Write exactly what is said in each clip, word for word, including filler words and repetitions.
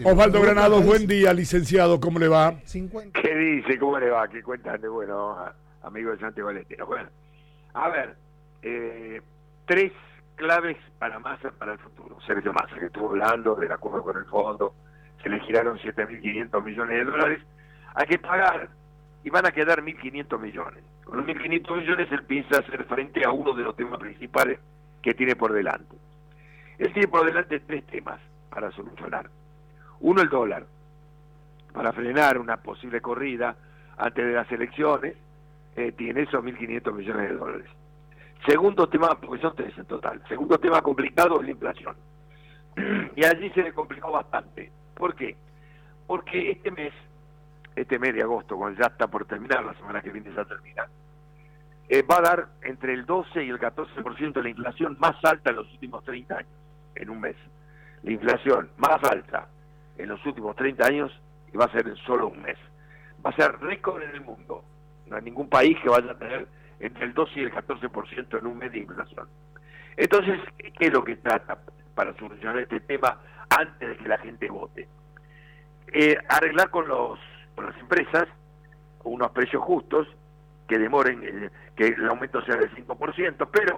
Osvaldo Granados, buen día, licenciado, ¿cómo le va? ¿Qué dice? ¿Cómo le va? ¿Qué cuentan de bueno, amigo de Santiago Valentino? Bueno, a ver, eh, tres claves para Massa para el futuro. Sergio Massa, que estuvo hablando del acuerdo con el fondo, se le giraron siete mil quinientos millones de dólares, hay que pagar y van a quedar mil quinientos millones. Con los mil quinientos millones él piensa hacer frente a uno de los temas principales que tiene por delante. Él tiene por delante tres temas para solucionar. Uno, el dólar, para frenar una posible corrida antes de las elecciones, eh, tiene esos mil quinientos millones de dólares. Segundo tema, porque son tres en total, segundo tema complicado es la inflación. Y allí se le complicó bastante. ¿Por qué? Porque este mes, este mes de agosto, cuando ya está por terminar, la semana que viene ya termina, eh, va a dar entre el doce y el catorce por ciento de la inflación más alta en los últimos treinta años, en un mes. La inflación más alta en los últimos treinta años y va a ser en solo un mes. Va a ser récord en el mundo. No hay ningún país que vaya a tener entre el doce y el catorce por ciento en un mes de inflación. Entonces, ¿qué es lo que trata para solucionar este tema antes de que la gente vote? Eh, arreglar con, los, con las empresas unos precios justos, que demoren, eh, que el aumento sea del cinco por ciento, pero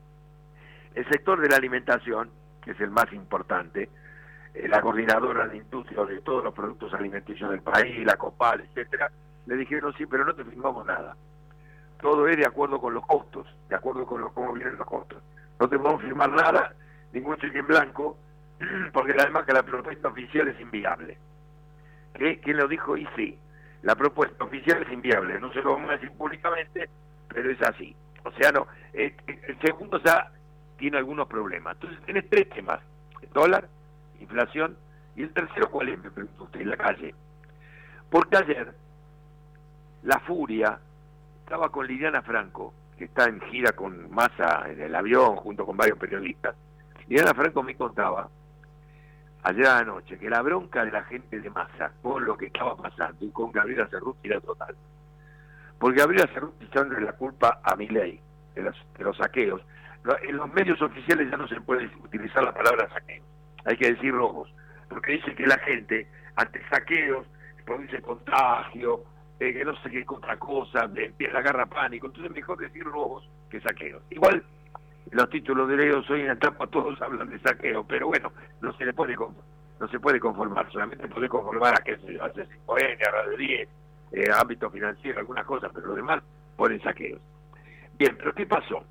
el sector de la alimentación, que es el más importante, eh, la coordinadora de industria de todos los productos alimenticios del país, la COPAL, etcétera, le dijeron sí, pero no te firmamos nada. Todo es de acuerdo con los costos, de acuerdo con lo, cómo vienen los costos. No te podemos firmar nada, ningún cheque en blanco, porque además que la propuesta oficial es inviable. ¿Qué? ¿Quién lo dijo? Y sí, la propuesta oficial es inviable. No se lo vamos a decir públicamente, pero es así. O sea, no. Eh, el segundo ya tiene algunos problemas. Entonces tenés tres temas: el dólar, inflación, y el tercero, ¿cuál es? Me preguntó usted, en la calle. Porque ayer la furia estaba con Liliana Franco, que está en gira con Massa en el avión junto con varios periodistas. Liliana Franco me contaba ayer a la noche que la bronca de la gente de Massa con lo que estaba pasando y con Gabriela Cerruti era total. Porque Gabriela Cerruti echándole la culpa a Milei de los, de los saqueos. En los medios oficiales ya no se puede utilizar la palabra saqueo, hay que decir robos, porque dice que la gente ante saqueos produce contagio, eh, que no sé qué otra cosa, empieza a agarrar pánico, entonces mejor decir robos que saqueos. Igual los títulos de Leo hoy en la etapa todos hablan de saqueo, pero bueno, no se le puede no se puede conformar, solamente puede conformar a que se hace cinco N, a Radio diez, eh, ámbito financiero, algunas cosas, pero lo demás ponen saqueos. Bien, pero ¿qué pasó?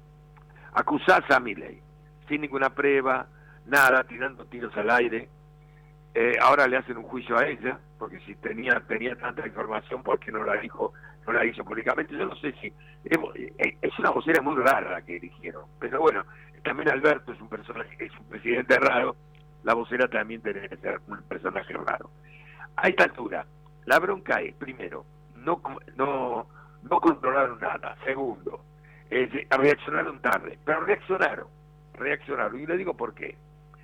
Acusás a Milei sin ninguna prueba, nada, tirando tiros al aire. Eh, ahora le hacen un juicio a ella, porque si tenía tenía tanta información, ¿por qué no la dijo, no la hizo públicamente? Yo no sé si es, es una vocera muy rara la que eligieron, pero bueno, también Alberto es un personaje, es un presidente raro, la vocera también tiene que ser un personaje raro. A esta altura, la bronca es, primero, no no no controlaron nada. Segundo, eh, reaccionaron tarde, pero reaccionaron, reaccionaron, y le digo por qué.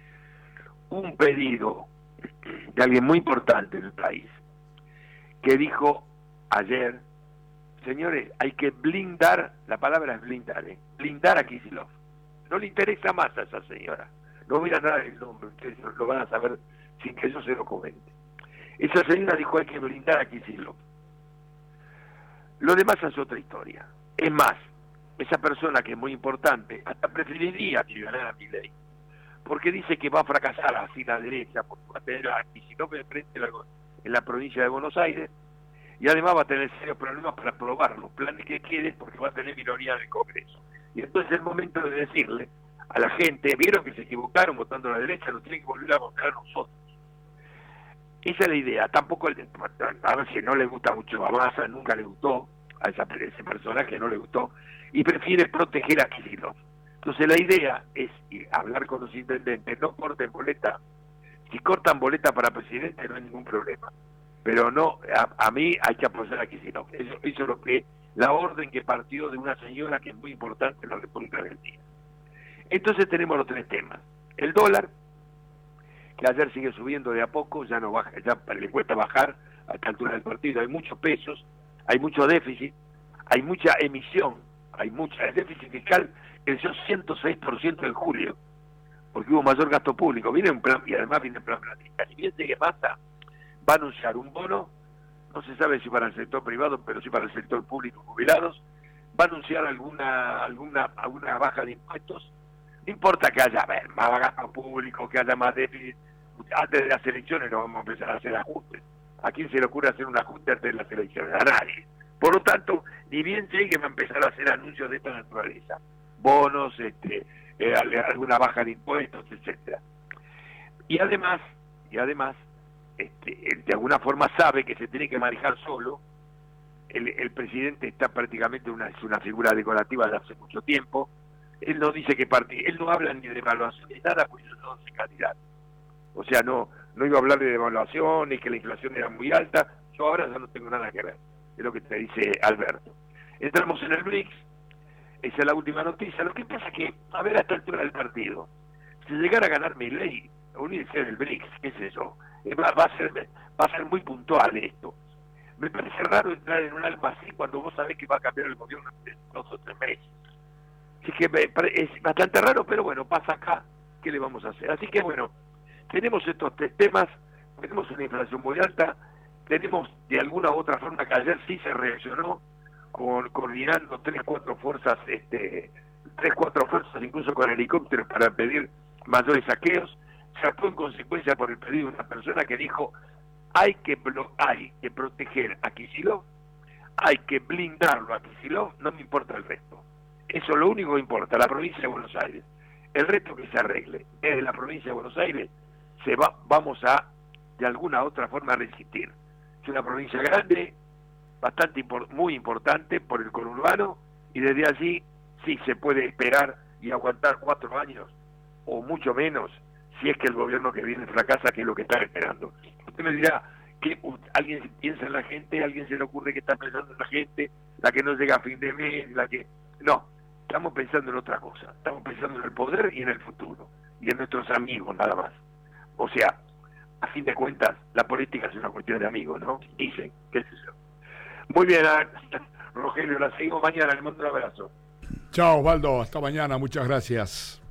Un pedido de alguien muy importante en el país, que dijo ayer, señores, hay que blindar, la palabra es blindar, ¿eh? blindar a Kicillof. No le interesa más a esa señora, no voy a dar el nombre, ustedes lo van a saber sin que yo se lo comente. Esa señora dijo hay que blindar a Kicillof. Lo demás es otra historia. Es más, esa persona que es muy importante, hasta preferiría que ganara a Milei, porque dice que va a fracasar así la derecha, porque va a tener a Kicillof enfrente en la provincia de Buenos Aires, y además va a tener serios problemas para aprobar los planes que quiere, porque va a tener minoría en el Congreso. Y entonces es el momento de decirle a la gente, vieron que se equivocaron votando a la derecha, lo tienen que volver a votar a nosotros. Esa es la idea. Tampoco, a ver si no le gusta mucho a Massa, nunca le gustó, a esa, ese personaje no le gustó, y prefiere proteger a Kicillof. Entonces la idea es ir a hablar con los intendentes, no corten boleta. Si cortan boleta para presidente no hay ningún problema, pero no, a, a mí hay que apoyar a Kicillof. Eso, eso es lo que, la orden que partió de una señora que es muy importante en la República Argentina. Entonces tenemos los tres temas: el dólar, que ayer sigue subiendo de a poco, ya no baja, ya le cuesta bajar a esta altura del partido, hay muchos pesos, hay mucho déficit, hay mucha emisión, hay mucha, el déficit fiscal creció ciento seis por ciento en julio, porque hubo mayor gasto público. Viene un plan, y además viene un plan planista. Y bien que pasa, va a anunciar un bono, no se sabe si para el sector privado, pero sí para el sector público, jubilados, va a anunciar alguna alguna alguna baja de impuestos. No importa que haya a ver, más gasto público, que haya más déficit. Antes de las elecciones no vamos a empezar a hacer ajustes. ¿A quién se le ocurre hacer un ajuste antes de las elecciones? A nadie. Por lo tanto, ni bien llegue va a empezar a hacer anuncios de esta naturaleza. Bonos, este, eh, alguna baja de impuestos, etcétera. Y además, y además, este, de alguna forma sabe que se tiene que manejar solo. El, el presidente está prácticamente una, es una figura decorativa de hace mucho tiempo. Él no dice que parte, él no habla ni de evaluación ni nada, porque yo no soy candidato. O sea, no no iba a hablar de devaluación ni que la inflación era muy alta. Yo ahora ya no tengo nada que ver. Es lo que te dice Alberto. Entramos en el B R I C S, esa es la última noticia. Lo que pasa es que, a ver, a esta altura del partido, si llegara a ganar Milei, unirse en el B R I C S, qué sé yo, va, va, a ser, va a ser muy puntual esto. Me parece raro entrar en un algo así cuando vos sabés que va a cambiar el gobierno en dos o tres meses. Así que me, es bastante raro, pero bueno, pasa acá, ¿qué le vamos a hacer? Así que bueno, tenemos estos tres temas, tenemos una inflación muy alta, tenemos de alguna u otra forma que ayer sí se reaccionó con coordinando tres, cuatro fuerzas, este, tres, cuatro fuerzas incluso con helicópteros para pedir mayores saqueos. Se actuó en consecuencia por el pedido de una persona que dijo hay que hay que proteger a Kicillof, hay que blindarlo a Kicillof, no me importa el resto. Eso es lo único que importa, la provincia de Buenos Aires. El resto que se arregle. Desde la provincia de Buenos Aires se va, vamos a, de alguna u otra forma, resistir. Es una provincia grande, bastante import, muy importante por el conurbano, y desde allí sí se puede esperar y aguantar cuatro años, o mucho menos, si es que el gobierno que viene fracasa, que es lo que están esperando. Usted me dirá, que alguien piensa en la gente, alguien se le ocurre que está pensando en la gente, la que no llega a fin de mes, la que... No, estamos pensando en otra cosa, estamos pensando en el poder y en el futuro, y en nuestros amigos nada más. O sea, a fin de cuentas, la política es una cuestión de amigos, ¿no? Dicen, qué sé yo. Muy bien, Rogelio, la seguimos mañana, le mando un abrazo. Chao, Osvaldo, hasta mañana, muchas gracias.